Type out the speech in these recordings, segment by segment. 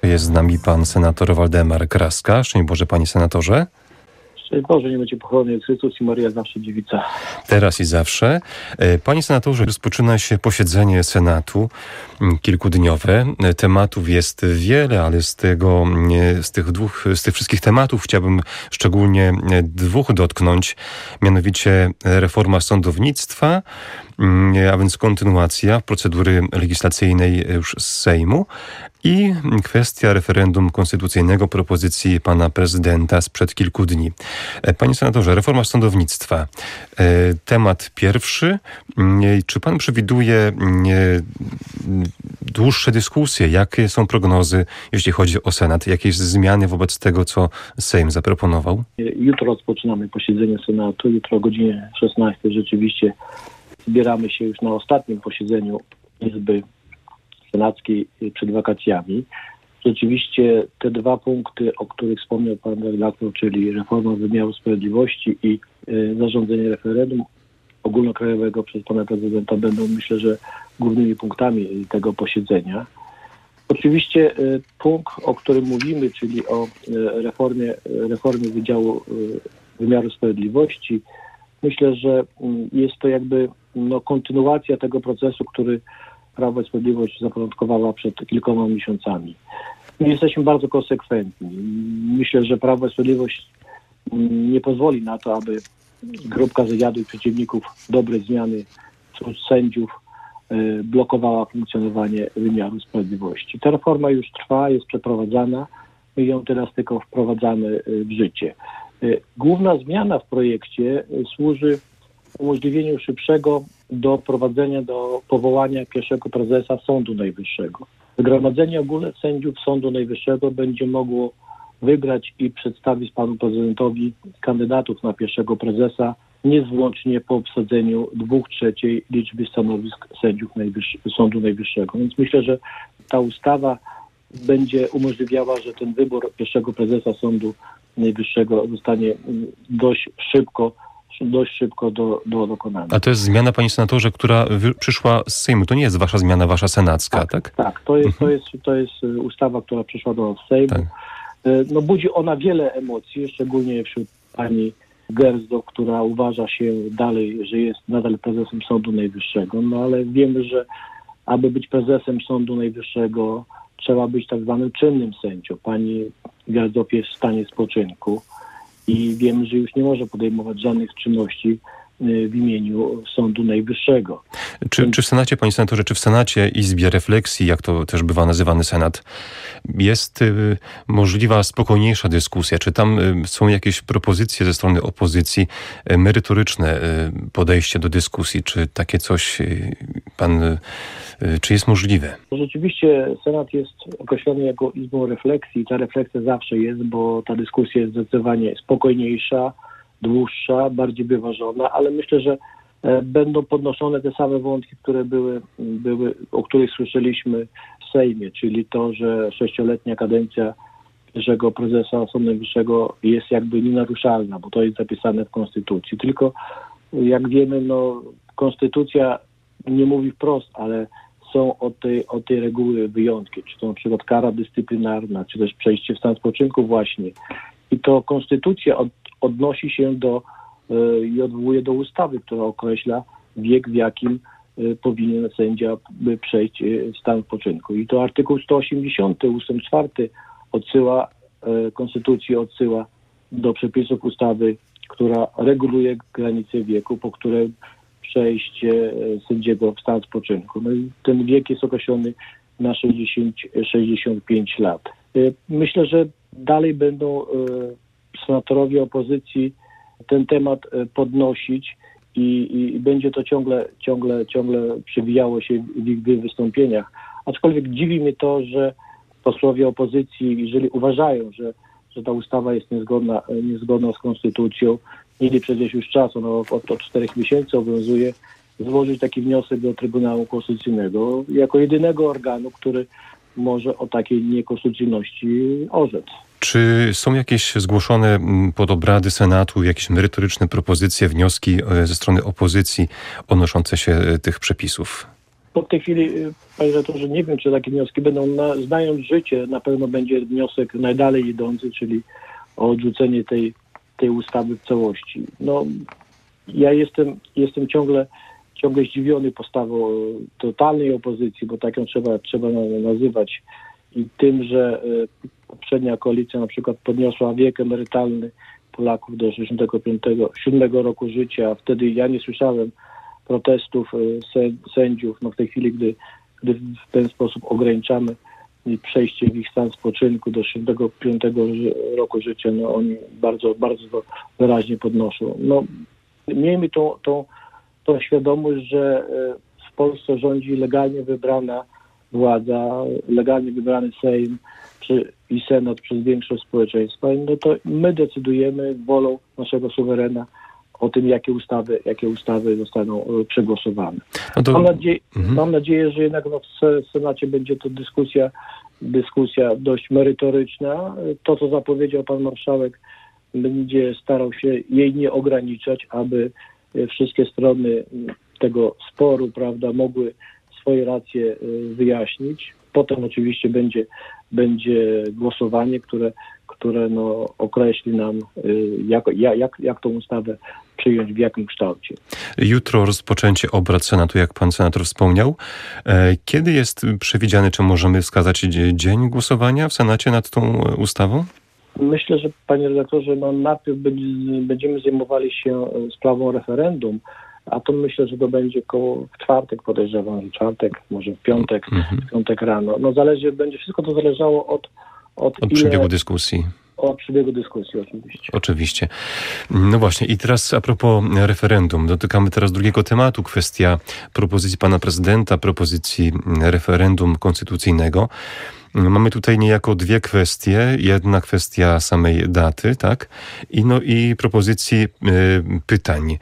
Jest z nami pan senator Waldemar Kraska. Szczęść Boże, panie senatorze. Szczęść Boże, nie będzie pochwalony Chrystus i Maria zawsze dziewica. Teraz i zawsze. Panie senatorze, rozpoczyna się posiedzenie Senatu kilkudniowe. Tematów jest wiele, ale z tych wszystkich tematów chciałbym szczególnie dwóch dotknąć, mianowicie reforma sądownictwa, a więc kontynuacja procedury legislacyjnej już z Sejmu i kwestia referendum konstytucyjnego propozycji pana prezydenta sprzed kilku dni. Panie senatorze, reforma sądownictwa. Temat pierwszy. Czy pan przewiduje dłuższe dyskusje? Jakie są prognozy, jeśli chodzi o Senat? Jakieś zmiany wobec tego, co Sejm zaproponował? Jutro rozpoczynamy posiedzenie Senatu. Jutro o godzinie 16 rzeczywiście zbieramy się już na ostatnim posiedzeniu Izby Senackiej przed wakacjami. Rzeczywiście te dwa punkty, o których wspomniał pan redaktor, czyli reforma wymiaru sprawiedliwości i zarządzenie referendum ogólnokrajowego przez pana prezydenta, będą, myślę, że głównymi punktami tego posiedzenia. Oczywiście punkt, o którym mówimy, czyli o reformie Wydziału Wymiaru Sprawiedliwości, myślę, że jest to jakby kontynuacja tego procesu, który Prawo i Sprawiedliwość zapoczątkowała przed kilkoma miesiącami. My jesteśmy bardzo konsekwentni. Myślę, że Prawo i Sprawiedliwość nie pozwoli na to, aby grupka zjadłych przeciwników dobrej zmiany wśród sędziów blokowała funkcjonowanie wymiaru sprawiedliwości. Ta reforma już trwa, jest przeprowadzana. My ją teraz tylko wprowadzamy w życie. Główna zmiana w projekcie służy umożliwieniu szybszego doprowadzenia do powołania pierwszego prezesa Sądu Najwyższego. Zgromadzenie Ogólne Sędziów Sądu Najwyższego będzie mogło wybrać i przedstawić panu prezydentowi kandydatów na pierwszego prezesa niezwłocznie po obsadzeniu 2/3 liczby stanowisk sędziów Sądu Najwyższego. Więc myślę, że ta ustawa będzie umożliwiała, że ten wybór pierwszego prezesa Sądu Najwyższego zostanie dość szybko do dokonania. A to jest zmiana, panie senatorze, która przyszła z Sejmu. To nie jest wasza zmiana, wasza senacka, tak? Tak, to jest ustawa, która przyszła do nas z Sejmu. Tak. Budzi ona wiele emocji, szczególnie wśród pani Gersdorf, która uważa się dalej, że jest nadal prezesem Sądu Najwyższego. Ale wiemy, że aby być prezesem Sądu Najwyższego, trzeba być tak zwanym czynnym sędzią. Pani Gersdorf jest w stanie spoczynku i wiemy, że już nie może podejmować żadnych czynności w imieniu Sądu Najwyższego. Czy w Senacie, panie senatorze, czy w Senacie, Izbie Refleksji, jak to też bywa nazywany Senat, jest możliwa spokojniejsza dyskusja? Czy tam są jakieś propozycje ze strony opozycji, merytoryczne podejście do dyskusji? Czy takie coś czy jest możliwe? Rzeczywiście Senat jest określony jako Izbą Refleksji. Ta refleksja zawsze jest, bo ta dyskusja jest zdecydowanie spokojniejsza, dłuższa, bardziej wyważona, ale myślę, że będą podnoszone te same wątki, które były, o których słyszeliśmy w Sejmie, czyli to, że 6-letnia kadencja pierwszego prezesa Sądu Najwyższego jest jakby nienaruszalna, bo to jest zapisane w Konstytucji. Tylko jak wiemy, Konstytucja nie mówi wprost, ale są od tej reguły wyjątki, czy to na przykład kara dyscyplinarna, czy też przejście w stan spoczynku właśnie. I to Konstytucja odnosi się i odwołuje do ustawy, która określa wiek, w jakim powinien sędzia przejść w stan spoczynku. I to artykuł 180 ustęp 4 Konstytucji odsyła do przepisów ustawy, która reguluje granicę wieku, po której przejście sędziego w stan spoczynku. I ten wiek jest określony na 65 lat. Myślę, że dalej będą senatorowie opozycji ten temat podnosić i będzie to ciągle przewijało się w ich wystąpieniach. Aczkolwiek dziwi mnie to, że posłowie opozycji, jeżeli uważają, że ta ustawa jest niezgodna z konstytucją, mieli przecież już czas, od 4 miesięcy obowiązuje, złożyć taki wniosek do Trybunału Konstytucyjnego jako jedynego organu, który może o takiej niekonstytucyjności orzec. Czy są jakieś zgłoszone pod obrady Senatu jakieś merytoryczne propozycje, wnioski ze strony opozycji odnoszące się tych przepisów? Po tej chwili, panie redaktorze, nie wiem, czy takie wnioski będą. Znając życie, na pewno będzie wniosek najdalej idący, czyli o odrzucenie tej ustawy w całości. No, ja jestem ciągle zdziwiony postawą totalnej opozycji, bo tak ją trzeba nazywać, i tym, że poprzednia koalicja na przykład podniosła wiek emerytalny Polaków do 67 roku życia. Wtedy ja nie słyszałem protestów sędziów. No w tej chwili, gdy w ten sposób ograniczamy przejście w ich stan spoczynku do 65 roku życia, no oni bardzo, bardzo to wyraźnie podnoszą. No, miejmy tą świadomość, że w Polsce rządzi legalnie wybrana władza, legalnie wybrany Sejm i Senat przez większość społeczeństwa. No to my decydujemy wolą naszego suwerena o tym, jakie ustawy zostaną przegłosowane. No to... mam nadzieję, że jednak w Senacie będzie to dyskusja dość merytoryczna. To, co zapowiedział pan marszałek, będzie starał się jej nie ograniczać, aby wszystkie strony tego sporu, prawda, mogły swoje racje wyjaśnić. Potem oczywiście będzie głosowanie, które określi nam, jak tą ustawę przyjąć, w jakim kształcie. Jutro rozpoczęcie obrad Senatu, jak pan senator wspomniał. Kiedy jest przewidziany, czy możemy wskazać dzień głosowania w Senacie nad tą ustawą? Myślę, że panie redaktorze, najpierw będziemy zajmowali się sprawą referendum, a to myślę, że to będzie w czwartek, podejrzewam, że czwartek, może w piątek rano. No będzie wszystko to zależało od przebiegu dyskusji. Od przebiegu dyskusji, oczywiście. Oczywiście. No właśnie, i teraz a propos referendum. Dotykamy teraz drugiego tematu, kwestia propozycji pana prezydenta, propozycji referendum konstytucyjnego. Mamy tutaj niejako dwie kwestie. Jedna kwestia samej daty, tak? I propozycji pytań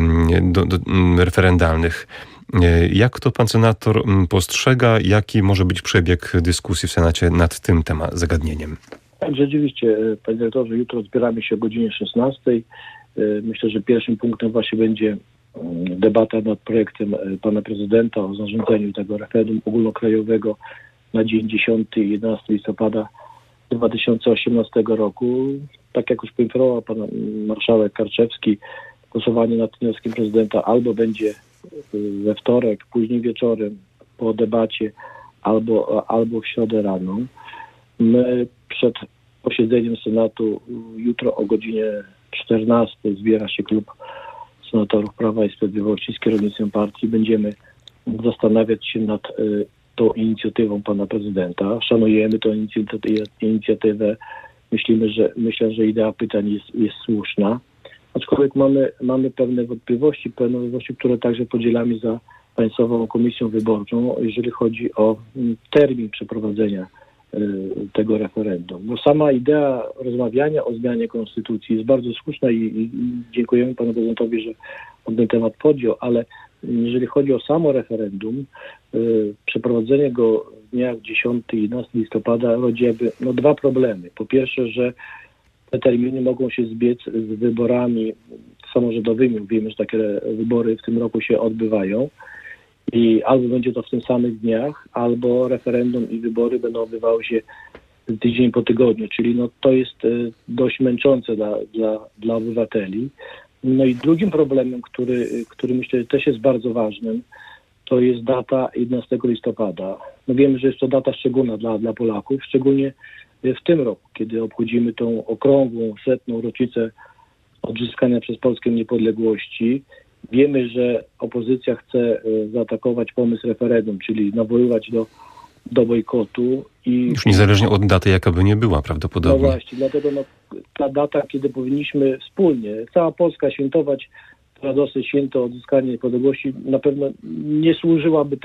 referendalnych. Jak to pan senator postrzega? Jaki może być przebieg dyskusji w Senacie nad tym zagadnieniem? Tak, rzeczywiście, panie dyrektorze, jutro zbieramy się o godzinie 16:00. Myślę, że pierwszym punktem właśnie będzie debata nad projektem pana prezydenta o zarządzeniu tego referendum ogólnokrajowego na dzień 10 i 11 listopada 2018 roku. Tak jak już poinformował pan marszałek Karczewski, głosowanie nad wnioskiem prezydenta albo będzie we wtorek, później wieczorem po debacie, albo w środę rano. My przed posiedzeniem Senatu jutro o godzinie 14:00 zbiera się klub senatorów Prawa i Sprawiedliwości z kierownictwem partii. Będziemy zastanawiać się nad tą inicjatywą pana prezydenta. Szanujemy tę inicjatywę. Myślę, że idea pytań jest słuszna. Aczkolwiek mamy pewne wątpliwości, które także podzielamy za Państwową Komisją Wyborczą, jeżeli chodzi o termin przeprowadzenia tego referendum. Bo sama idea rozmawiania o zmianie konstytucji jest bardzo słuszna i dziękujemy panu prezydentowi, że on ten temat podjął, ale jeżeli chodzi o samo referendum, przeprowadzenie go w dniach 10 i 11 listopada rodziłaby dwa problemy. Po pierwsze, że te terminy mogą się zbiec z wyborami samorządowymi. Wiemy, że takie wybory w tym roku się odbywają. I albo będzie to w tych samych dniach, albo referendum i wybory będą odbywały się tydzień po tygodniu, czyli to jest dość męczące dla obywateli. No i drugim problemem, który myślę, że też jest bardzo ważnym, to jest data 11 listopada. No wiemy, że jest to data szczególna dla Polaków, szczególnie w tym roku, kiedy obchodzimy tą okrągłą 100. rocznicę odzyskania przez Polskę niepodległości. Wiemy, że opozycja chce zaatakować pomysł referendum, czyli nawoływać do bojkotu. Już niezależnie od daty, jaka by nie była prawdopodobnie. No właśnie, dlatego ta data, kiedy powinniśmy wspólnie, cała Polska świętować radosne święto odzyskania niepodległości, na pewno nie służyłaby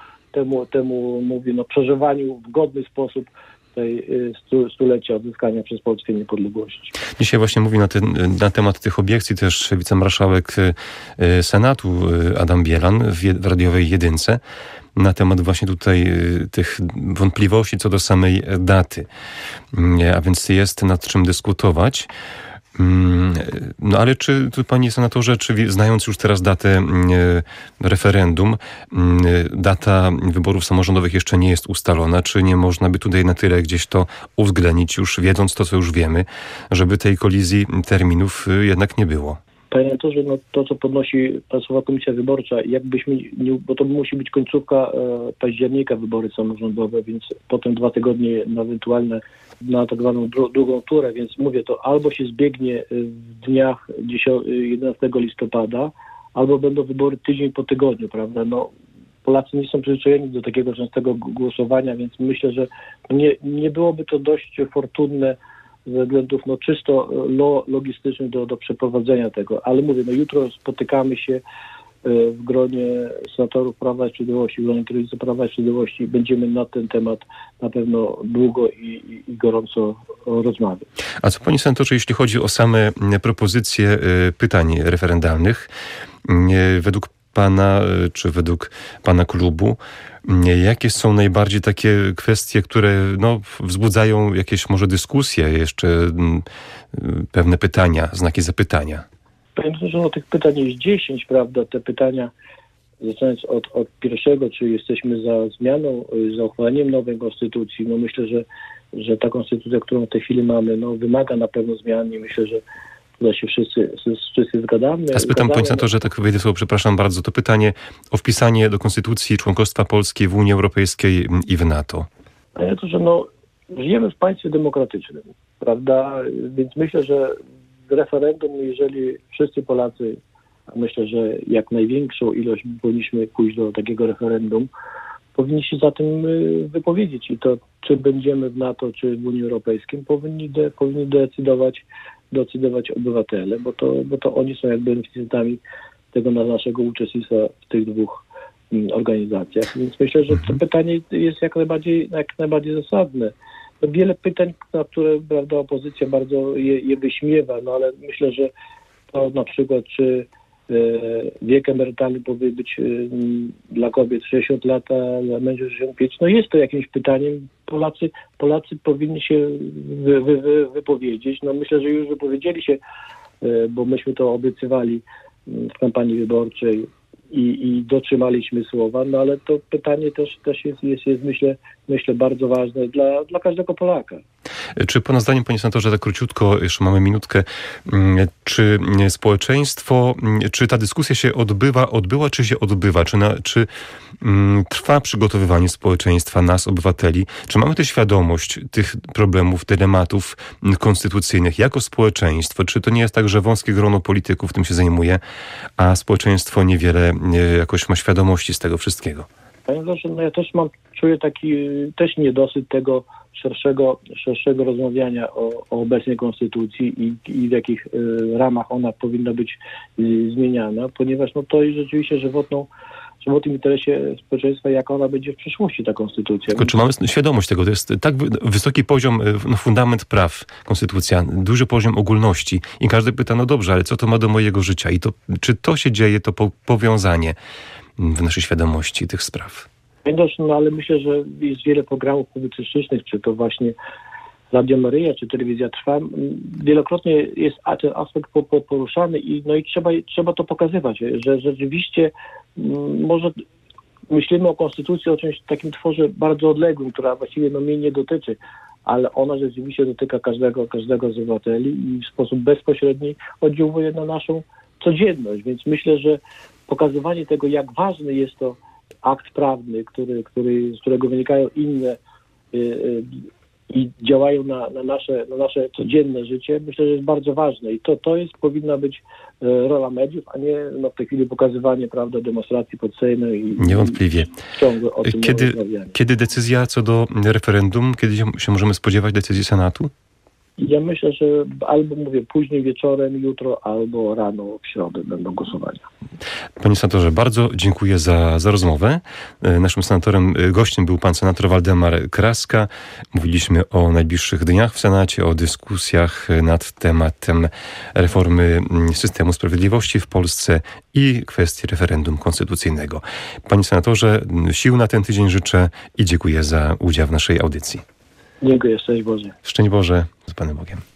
temu mówię, przeżywaniu w godny sposób tej stulecia odzyskania przez Polskę niepodległości. Dzisiaj właśnie mówi na temat tych obiekcji też wicemarszałek Senatu Adam Bielan w radiowej Jedynce na temat właśnie tutaj tych wątpliwości co do samej daty. A więc jest nad czym dyskutować. No ale czy, panie senatorze, czy znając już teraz datę referendum, data wyborów samorządowych jeszcze nie jest ustalona, czy nie można by tutaj na tyle gdzieś to uwzględnić, już wiedząc to, co już wiemy, żeby tej kolizji terminów jednak nie było? Panie redaktorze, no to, co podnosi Państwowa Komisja Wyborcza, jakbyśmy bo to musi być końcówka października wybory samorządowe, więc potem 2 tygodnie na ewentualne, na tak zwaną drugą turę, więc mówię, to albo się zbiegnie w dniach 11 listopada, albo będą wybory tydzień po tygodniu, prawda? No, Polacy nie są przyzwyczajeni do takiego częstego głosowania, więc myślę, że nie byłoby to dość fortunne ze względów czysto logistycznych do przeprowadzenia tego. Ale mówię, jutro spotykamy się w gronie senatorów Prawa i Sprawiedliwości, w gronie kierownictwa Prawa i Sprawiedliwości. Będziemy na ten temat na pewno długo i gorąco rozmawiać. A co, panie senatorze, jeśli chodzi o same propozycje pytań referendalnych, według pana, czy według pana klubu, jakie są najbardziej takie kwestie, które wzbudzają jakieś może dyskusje, jeszcze pewne pytania, znaki zapytania? Powiem, że tych pytań jest 10, prawda? Te pytania, zaczynając od pierwszego, czy jesteśmy za zmianą, za uchwaleniem nowej konstytucji. Myślę, że ta konstytucja, którą w tej chwili mamy, wymaga na pewno zmian i myślę, że tutaj się wszyscy zgadzamy. A spytam, panie senatorze, tak wejdę słowo, przepraszam bardzo, to pytanie o wpisanie do konstytucji członkostwa Polski w Unii Europejskiej i w NATO. Panie redaktorze, żyjemy w państwie demokratycznym, prawda? Więc myślę, że referendum, jeżeli wszyscy Polacy, myślę, że jak największą ilość powinniśmy pójść do takiego referendum, powinni się za tym wypowiedzieć i to, czy będziemy w NATO, czy w Unii Europejskiej, powinni decydować obywatele, bo to oni są jakby beneficjentami tego naszego uczestnictwa w tych dwóch organizacjach. Więc myślę, że to pytanie jest jak najbardziej zasadne. Wiele pytań, na które, prawda, opozycja bardzo je wyśmiewa, ale myślę, że to na przykład, czy wiek emerytalny powinien być dla kobiet 60 lat, a dla mężczyzn 65. Jest to jakimś pytaniem. Polacy powinni się wypowiedzieć. Myślę, że już wypowiedzieli się, bo myśmy to obiecywali w kampanii wyborczej i dotrzymaliśmy słowa, ale to pytanie też jest myślę bardzo ważne dla każdego Polaka. Czy pana zdaniem, panie senatorze, tak króciutko, jeszcze mamy minutkę, czy społeczeństwo, czy ta dyskusja się odbyła, czy się odbywa? Czy trwa przygotowywanie społeczeństwa, nas, obywateli? Czy mamy tę świadomość tych problemów, dylematów konstytucyjnych jako społeczeństwo? Czy to nie jest tak, że wąskie grono polityków tym się zajmuje, a społeczeństwo niewiele jakoś ma świadomości z tego wszystkiego? Panie Boże, ja też czuję taki też niedosyt tego szerszego rozmawiania o obecnej konstytucji i w jakich ramach ona powinna być zmieniana, ponieważ to jest rzeczywiście żywotnym interesie społeczeństwa, jak ona będzie w przyszłości, ta konstytucja. Tylko czy mamy świadomość tego? To jest tak wysoki poziom, fundament praw, konstytucja, duży poziom ogólności i każdy pyta, dobrze, ale co to ma do mojego życia? I to, czy to się dzieje, to powiązanie w naszej świadomości tych spraw? Ale myślę, że jest wiele programów publicystycznych, czy to właśnie Radio Maryja, czy Telewizja Trwa. Wielokrotnie jest ten aspekt poruszany i trzeba to pokazywać, że rzeczywiście może myślimy o konstytucji, o czymś takim tworze bardzo odległym, która właściwie mnie nie dotyczy, ale ona rzeczywiście dotyka każdego z obywateli i w sposób bezpośredni oddziałuje na naszą codzienność. Więc myślę, że pokazywanie tego, jak ważny jest to akt prawny, z którego wynikają inne i działają na nasze codzienne życie, myślę, że jest bardzo ważne i to powinna być rola mediów, a nie w tej chwili pokazywanie, prawda, demonstracji pod Sejmem i niewątpliwie. Ciągle o tym rozmawianie. Kiedy decyzja co do referendum, kiedy się możemy spodziewać decyzji Senatu? Ja myślę, że albo później wieczorem, jutro, albo rano w środę będą głosowania. Panie senatorze, bardzo dziękuję za rozmowę. Naszym gościem był pan senator Waldemar Kraska. Mówiliśmy o najbliższych dniach w Senacie, o dyskusjach nad tematem reformy systemu sprawiedliwości w Polsce i kwestii referendum konstytucyjnego. Panie senatorze, sił na ten tydzień życzę i dziękuję za udział w naszej audycji. Dziękuję, szczęść Boże. Szczęść Boże, z Panem Bogiem.